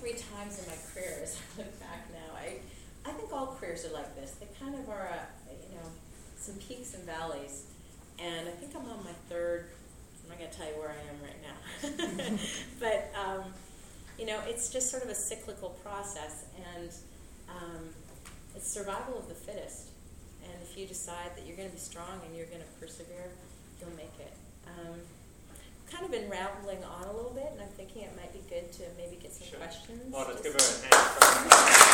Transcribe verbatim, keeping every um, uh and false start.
three times in my career, as I look back now, I, I think all careers are like this. They kind of are, a, you know, some peaks and valleys. And I think I'm on my third. I'm not going to tell you where I am right now. But, um, you know, it's just sort of a cyclical process. And um, it's survival of the fittest. And if you decide that you're going to be strong and you're going to persevere, you'll make it. Um, kind of been rambling on a little bit, and I'm thinking it might be good to maybe get some sure. questions. Well, let's give her a hand.